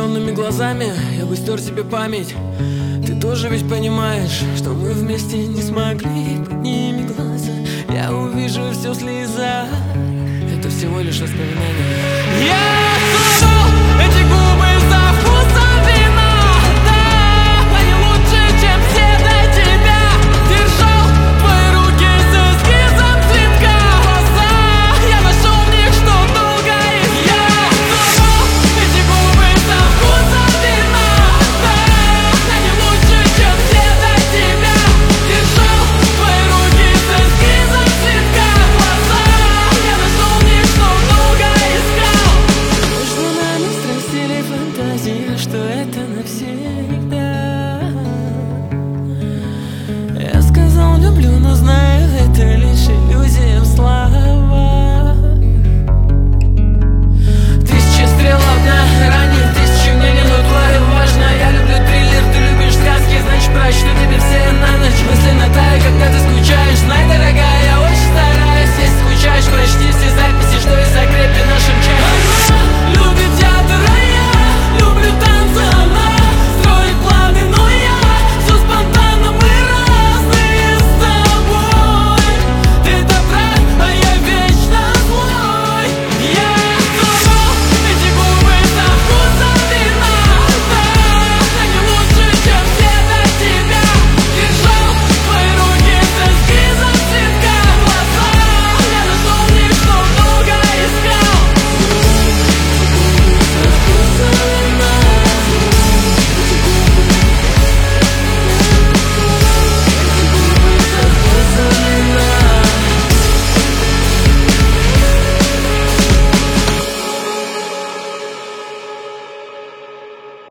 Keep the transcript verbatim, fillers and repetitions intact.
влюбленными глазами я бы стер себе память. Ты тоже ведь понимаешь, что мы вместе не смогли. Подними глаза, я увижу все в слезах. Это всего лишь воспоминания. Я